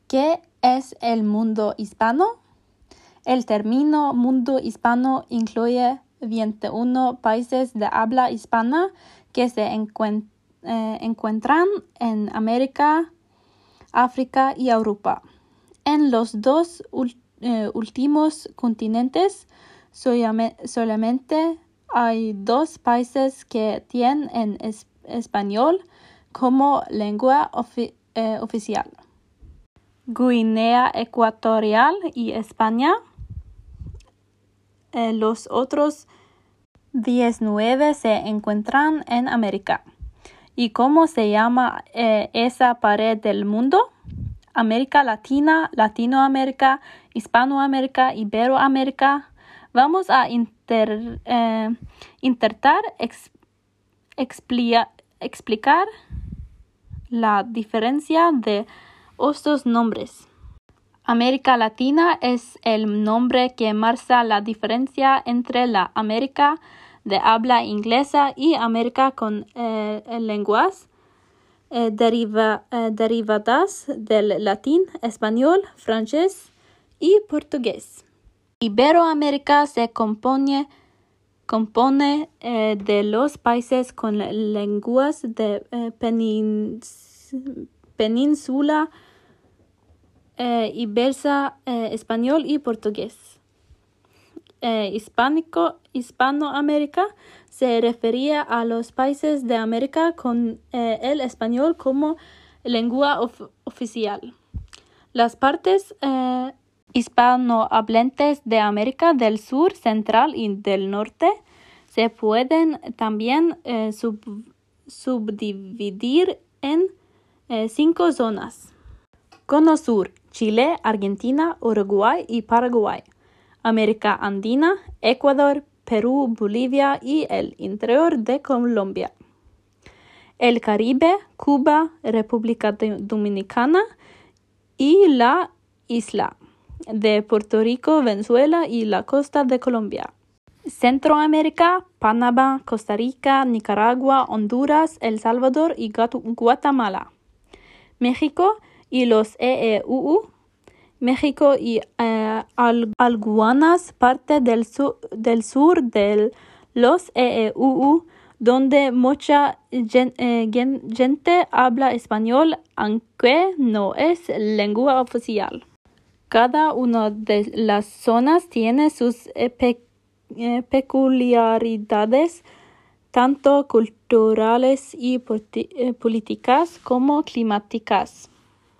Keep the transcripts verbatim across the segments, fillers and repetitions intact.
¿Qué es el mundo hispano? El término mundo hispano incluye veintiuno países de habla hispana que se encuent- eh, encuentran en América, África y Europa. En los dos ul- eh, últimos continentes solame- solamente hay dos países que tienen en es- español como lengua ofi- eh, oficial: Guinea Ecuatorial y España. Eh, los otros diecinueve se encuentran en América. ¿Y cómo se llama eh, esa pared del mundo? América Latina, Latinoamérica, Hispanoamérica, Iberoamérica. Vamos a inter, eh, intentar ex, explia, explicar la diferencia de estos nombres. América Latina es el nombre que marca la diferencia entre la América de habla inglesa y América con eh, lenguas eh, deriva, eh, derivadas del latín, español, francés y portugués. Iberoamérica se compone, compone eh, de los países con lenguas de eh, penins, península Eh, Ibersa, eh, español y portugués. Eh, hispánico, Hispanoamérica se refería a los países de América con eh, el español como lengua of- oficial. Las partes eh, hispanohablantes de América del Sur, Central y del Norte se pueden también eh, sub- subdividir en eh, cinco zonas. Cono Sur: Chile, Argentina, Uruguay y Paraguay. América Andina: Ecuador, Perú, Bolivia y el interior de Colombia. El Caribe: Cuba, República Dominicana y la isla de Puerto Rico, Venezuela y la costa de Colombia. Centroamérica: Panamá, Costa Rica, Nicaragua, Honduras, El Salvador y Guatemala. México y los E E U U, México y eh, al, algunas partes del, su, del sur de los E E U U, donde mucha gen, eh, gen, gente habla español, aunque no es lengua oficial. Cada una de las zonas tiene sus eh, pe, eh, peculiaridades, tanto culturales y eh, políticas como climáticas.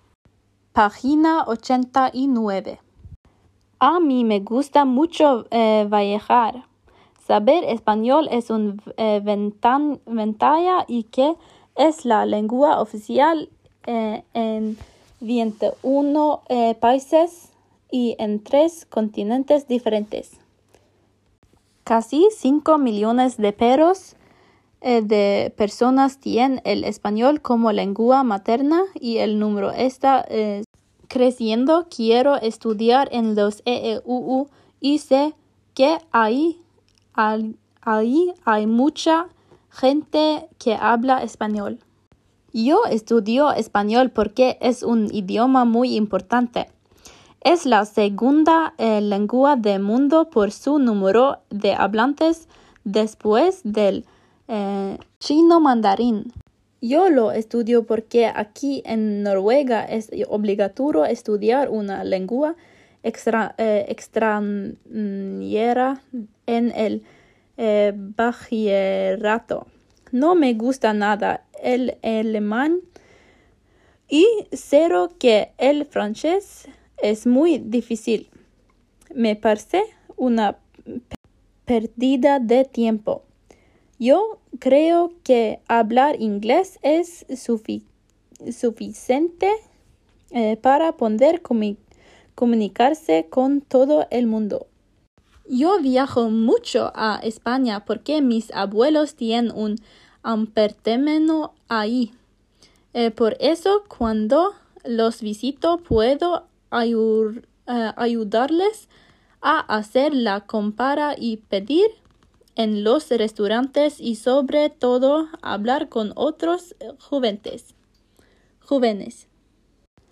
Página ochenta y nueve. A mí me gusta mucho eh, viajar. Saber español es una eh, ventan, ventaja y que es la lengua oficial eh, en veintiuno eh, países y en tres continentes diferentes. Casi cinco millones de perros eh, de personas tienen el español como lengua materna y el número está eh, creciendo. Quiero estudiar en los E E U U y sé que ahí, ahí hay mucha gente que habla español. Yo estudio español porque es un idioma muy importante. Es la segunda eh, lengua del mundo por su número de hablantes después del eh, chino mandarín. Yo lo estudio porque aquí en Noruega es obligatorio estudiar una lengua extra, eh, extranjera en el eh, bachillerato. No me gusta nada el alemán y sé que el francés es muy difícil. Me parece una pérdida de tiempo. Yo creo que hablar inglés es sufi- suficiente eh, para poder comu- comunicarse con todo el mundo. Yo viajo mucho a España porque mis abuelos tienen un apartamento ahí. Eh, por eso cuando los visito puedo ayud- uh, ayudarles a hacer la compra y pedir en los restaurantes y sobre todo hablar con otros jóvenes. jóvenes.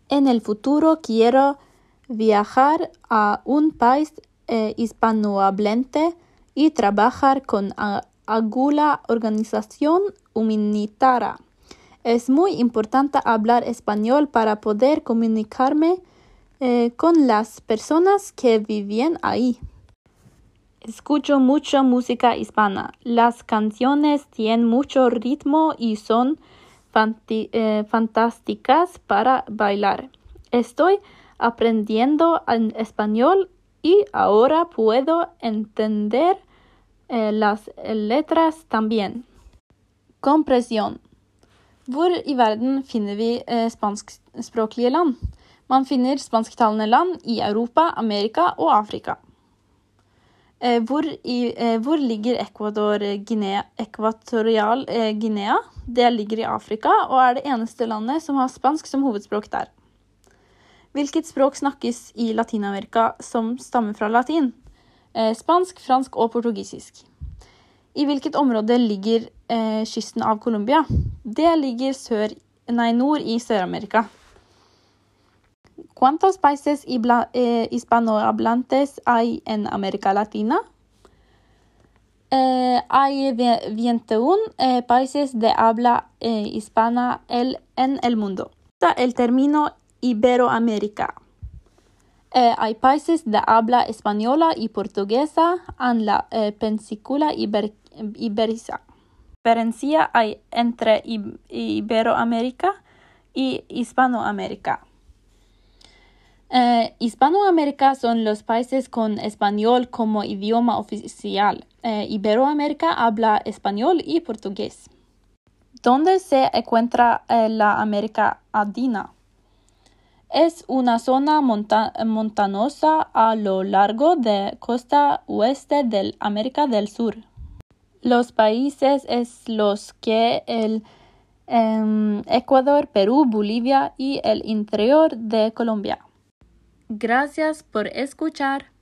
En el futuro quiero viajar a un país eh, hispanohablante y trabajar con a, alguna organización humanitaria. Es muy importante hablar español para poder comunicarme eh, con las personas que viven ahí. Escucho mucha música hispana. Las canciones tienen mucho ritmo y son fanti- eh, fantásticas para bailar. Estoy aprendiendo en español y ahora puedo entender eh, las letras también. Kompresjon. Hvor i verden finner vi eh, spanskspråklige land? Man finner spansktalende land i Europa, Amerika og Afrika. Eh, hvor, i, eh, hvor ligger Ecuador, Guinea, Ekvatorial eh, Guinea? Det ligger i Afrika og er det eneste landet som har spansk som hovedspråk der. Hvilket språk snakkes i Latinamerika som stammer fra latin? Eh, spansk, fransk og portugisisk. I hvilket område ligger eh, kysten av Colombia? Det ligger sør, nei, nord i Sør-Amerika. ¿Cuántos países eh, hispanohablantes hay en América Latina? Eh, hay veintiún eh, países de habla eh, hispana el, en el mundo. El término Iberoamérica. Eh, hay países de habla española y portuguesa en la eh, península iber, iberica. Diferencia hay entre Iberoamérica y Hispanoamérica. Eh, Hispanoamérica son los países con español como idioma oficial. Eh, Iberoamérica habla español y portugués. ¿Dónde se encuentra eh, la América Andina? Es una zona monta- montanosa a lo largo de costa oeste de América del Sur. Los países es los que el eh, Ecuador, Perú, Bolivia y el interior de Colombia. Gracias por escuchar.